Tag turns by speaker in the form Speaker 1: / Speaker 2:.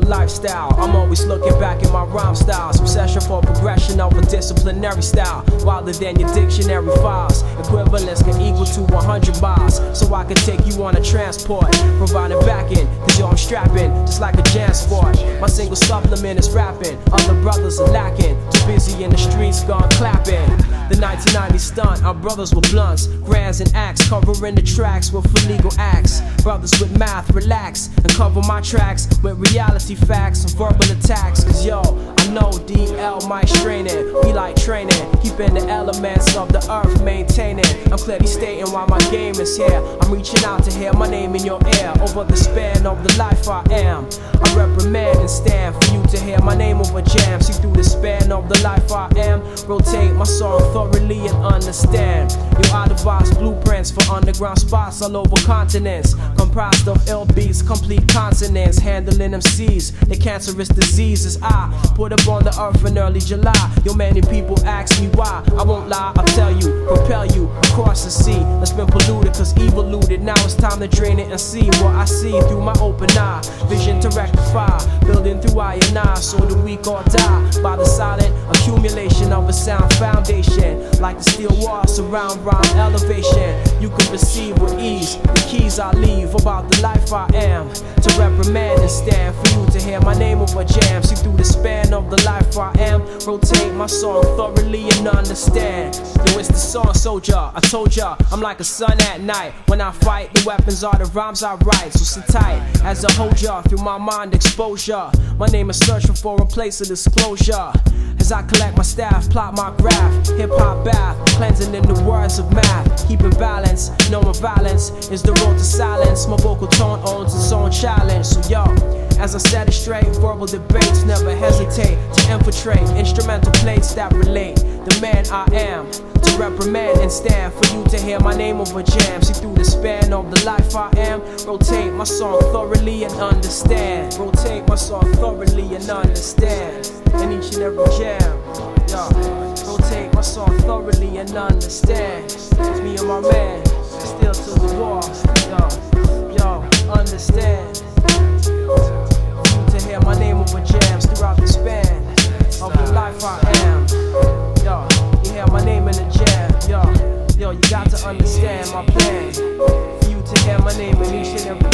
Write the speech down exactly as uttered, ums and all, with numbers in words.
Speaker 1: lifestyle. I'm always looking back at my rhyme styles. Obsession for progression of a disciplinary style. Wilder than your dictionary files. Equivalence can equal to one hundred miles. So I can take you on a transport, providing backing, cause yo I'm strapping, just like a jam sport. My single supplement is rapping, other brothers are lacking. Too busy in the streets, gone clapping. The nineteen ninety stunt, our brothers with blunts, grands and acts, covering the tracks with illegal acts. Brothers with math, relax, and cover my tracks with reality facts and verbal attacks. Cause yo, I know D L might strain it. We like training, keeping the elements of the earth maintaining. I'm clearly stating why my game is here. I'm reaching out to hear my name in your ear. Over the span of the life I am, I reprimand and stand for you to hear my name over jams. See through the span of the life I am, rotate my song thoroughly and understand. Yo, I devise blueprints for underground spots all over continents, comprised of ill beats, complete consonants, handling M Cs, the cancerous diseases I put up on the earth in early July. Yo, many people ask me why. I won't lie, I'll tell you, propel you across the sea that's been polluted, cause evil looted. Now it's time to drain it and see what I see through my open eye. Vision to rectify, building through I and I, so the weak or die by the silent accumulation of a sound foundation. Like the steel walls surround rhyme elevation, you can receive with ease the keys I leave about the life I am. To reprimand and stand for you to hear my name over jam. See through the span of the life I am, rotate my song thoroughly and understand. Yo, it's the song soldier, I told ya, I'm like a sun at night. When I fight, the weapons are the rhymes I write. So sit tight as I hold ya through my mind exposure. My name is searching for a place of disclosure. As I collect my staff, plot my graph, hip-hop bath, cleansing in the words of math. Keeping balance, knowing violence is the road to silence. My vocal tone owns its own challenge. So yo, as I set it straight, verbal debates never hesitate to infiltrate instrumental plates that relate the man I am. To reprimand and stand for you to hear my name over jam. See through the span of the life I am, rotate my song thoroughly and understand. Rotate my song thoroughly and understand. In each and every jam, yo, rotate my song thoroughly and understand. It's me and my man, still to the wall, yo, yo, understand. To hear my name over jams throughout the span of the life I am, yo, you hear my name in the jam, yo, yo, you got to understand my plan. For you to hear my name in each and every